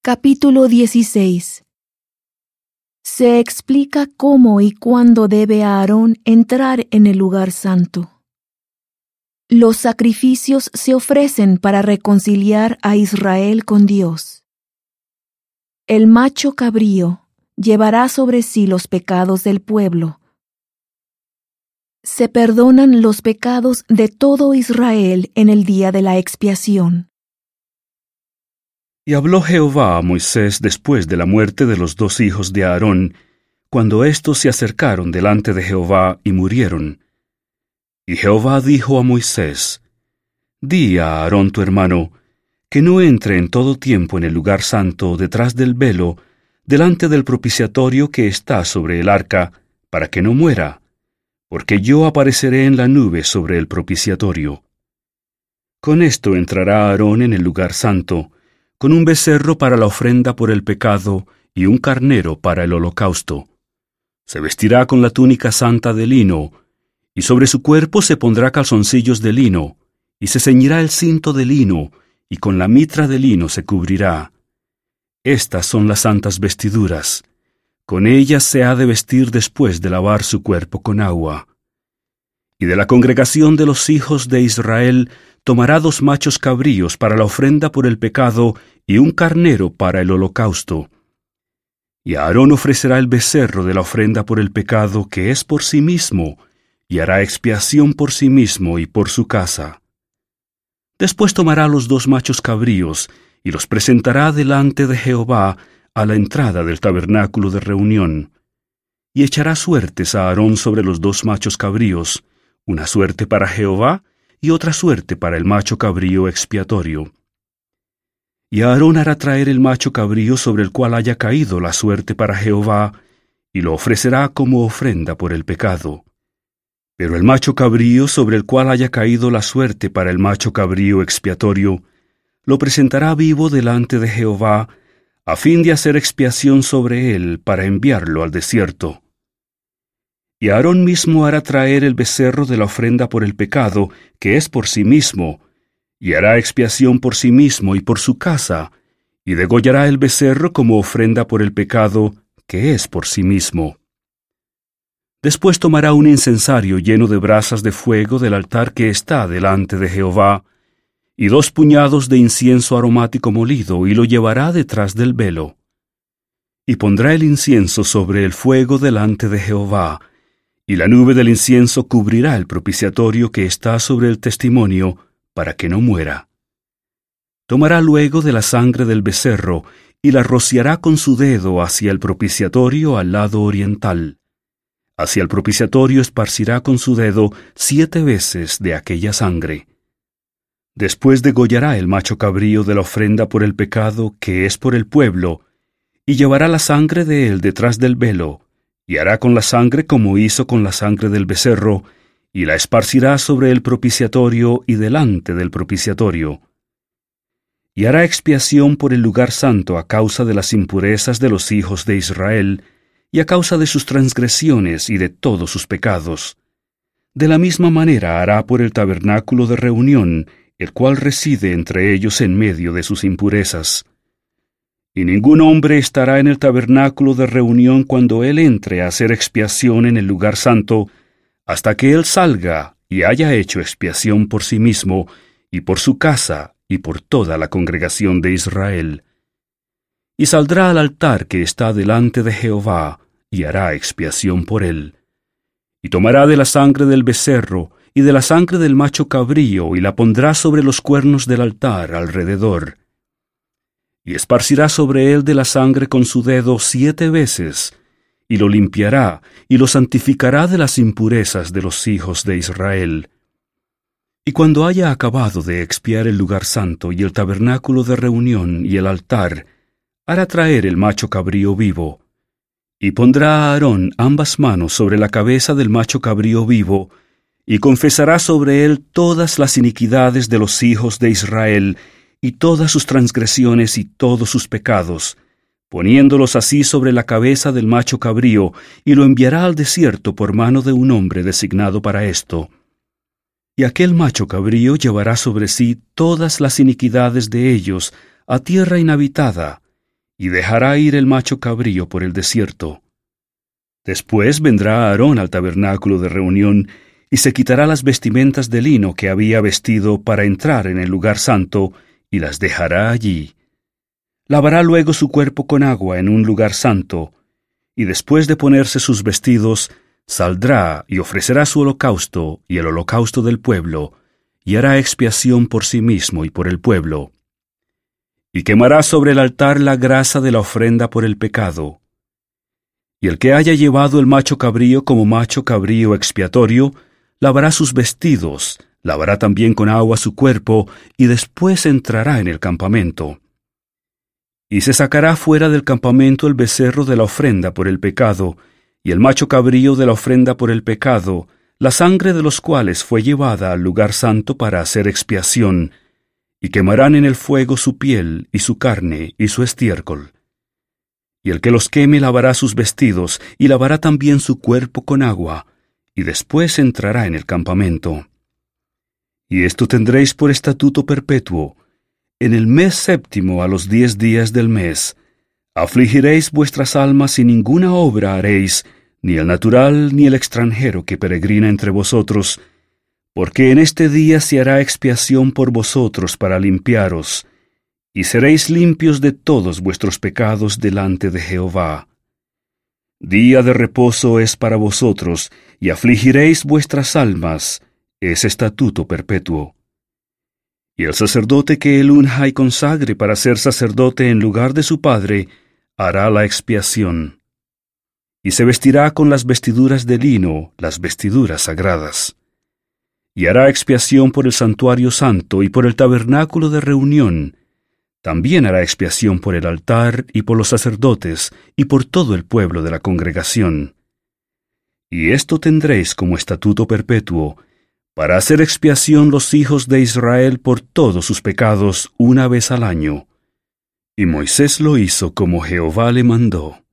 Capítulo 16. Se explica cómo y cuándo debe Aarón entrar en el lugar santo. Los sacrificios se ofrecen para reconciliar a Israel con Dios. El macho cabrío llevará sobre sí los pecados del pueblo. Se perdonan los pecados de todo Israel en el día de la expiación. Y habló Jehová a Moisés después de la muerte de los dos hijos de Aarón, cuando éstos se acercaron delante de Jehová y murieron. Y Jehová dijo a Moisés: Di a Aarón tu hermano, que no entre en todo tiempo en el lugar santo detrás del velo, delante del propiciatorio que está sobre el arca, para que no muera, porque yo apareceré en la nube sobre el propiciatorio. Con esto entrará Aarón en el lugar santo, con un becerro para la ofrenda por el pecado y un carnero para el holocausto. Se vestirá con la túnica santa de lino, y sobre su cuerpo se pondrá calzoncillos de lino, y se ceñirá el cinto de lino, y con la mitra de lino se cubrirá. Estas son las santas vestiduras. Con ellas se ha de vestir después de lavar su cuerpo con agua. Y de la congregación de los hijos de Israel tomará 2 machos cabríos para la ofrenda por el pecado y un carnero para el holocausto. Y Aarón ofrecerá el becerro de la ofrenda por el pecado que es por sí mismo, y hará expiación por sí mismo y por su casa. Después tomará los 2 machos cabríos y los presentará delante de Jehová a la entrada del tabernáculo de reunión. Y echará suertes a Aarón sobre los 2 machos cabríos, una suerte para Jehová y otra suerte para el macho cabrío expiatorio. Y Aarón hará traer el macho cabrío sobre el cual haya caído la suerte para Jehová, y lo ofrecerá como ofrenda por el pecado. Pero el macho cabrío sobre el cual haya caído la suerte para el macho cabrío expiatorio, lo presentará vivo delante de Jehová, a fin de hacer expiación sobre él para enviarlo al desierto. Y Aarón mismo hará traer el becerro de la ofrenda por el pecado, que es por sí mismo, y hará expiación por sí mismo y por su casa, y degollará el becerro como ofrenda por el pecado, que es por sí mismo. Después tomará un incensario lleno de brasas de fuego del altar que está delante de Jehová, y 2 puñados de incienso aromático molido, y lo llevará detrás del velo. Y pondrá el incienso sobre el fuego delante de Jehová, y la nube del incienso cubrirá el propiciatorio que está sobre el testimonio, para que no muera. Tomará luego de la sangre del becerro, y la rociará con su dedo hacia el propiciatorio al lado oriental. Hacia el propiciatorio esparcirá con su dedo 7 veces de aquella sangre. Después degollará el macho cabrío de la ofrenda por el pecado que es por el pueblo, y llevará la sangre de él detrás del velo, y hará con la sangre como hizo con la sangre del becerro, y la esparcirá sobre el propiciatorio y delante del propiciatorio. Y hará expiación por el lugar santo a causa de las impurezas de los hijos de Israel, y a causa de sus transgresiones y de todos sus pecados. De la misma manera hará por el tabernáculo de reunión, el cual reside entre ellos en medio de sus impurezas. Y ningún hombre estará en el tabernáculo de reunión cuando él entre a hacer expiación en el lugar santo, hasta que él salga y haya hecho expiación por sí mismo, y por su casa, y por toda la congregación de Israel. Y saldrá al altar que está delante de Jehová, y hará expiación por él. Y tomará de la sangre del becerro, y de la sangre del macho cabrío, y la pondrá sobre los cuernos del altar alrededor. Y esparcirá sobre él de la sangre con su dedo 7 veces, y lo limpiará, y lo santificará de las impurezas de los hijos de Israel. Y cuando haya acabado de expiar el lugar santo y el tabernáculo de reunión y el altar, hará traer el macho cabrío vivo, y pondrá a Aarón ambas manos sobre la cabeza del macho cabrío vivo, y confesará sobre él todas las iniquidades de los hijos de Israel, y todas sus transgresiones y todos sus pecados, poniéndolos así sobre la cabeza del macho cabrío, y lo enviará al desierto por mano de un hombre designado para esto. Y aquel macho cabrío llevará sobre sí todas las iniquidades de ellos a tierra inhabitada, y dejará ir el macho cabrío por el desierto. Después vendrá Aarón al tabernáculo de reunión y se quitará las vestimentas de lino que había vestido para entrar en el lugar santo y las dejará allí. Lavará luego su cuerpo con agua en un lugar santo, y después de ponerse sus vestidos, saldrá y ofrecerá su holocausto y el holocausto del pueblo, y hará expiación por sí mismo y por el pueblo. Y quemará sobre el altar la grasa de la ofrenda por el pecado. Y el que haya llevado el macho cabrío como macho cabrío expiatorio, lavará sus vestidos, lavará también con agua su cuerpo, y después entrará en el campamento. Y se sacará fuera del campamento el becerro de la ofrenda por el pecado, y el macho cabrío de la ofrenda por el pecado, la sangre de los cuales fue llevada al lugar santo para hacer expiación, y quemarán en el fuego su piel y su carne y su estiércol. Y el que los queme lavará sus vestidos, y lavará también su cuerpo con agua, y después entrará en el campamento. Y esto tendréis por estatuto perpetuo: en el mes séptimo a los 10 días del mes, afligiréis vuestras almas y ninguna obra haréis, ni el natural ni el extranjero que peregrina entre vosotros, porque en este día se hará expiación por vosotros para limpiaros, y seréis limpios de todos vuestros pecados delante de Jehová. Día de reposo es para vosotros, y afligiréis vuestras almas, es estatuto perpetuo. Y el sacerdote que él unja y consagre para ser sacerdote en lugar de su padre, hará la expiación. Y se vestirá con las vestiduras de lino, las vestiduras sagradas. Y hará expiación por el santuario santo y por el tabernáculo de reunión. También hará expiación por el altar y por los sacerdotes y por todo el pueblo de la congregación. Y esto tendréis como estatuto perpetuo, para hacer expiación los hijos de Israel por todos sus pecados una vez al año. Y Moisés lo hizo como Jehová le mandó.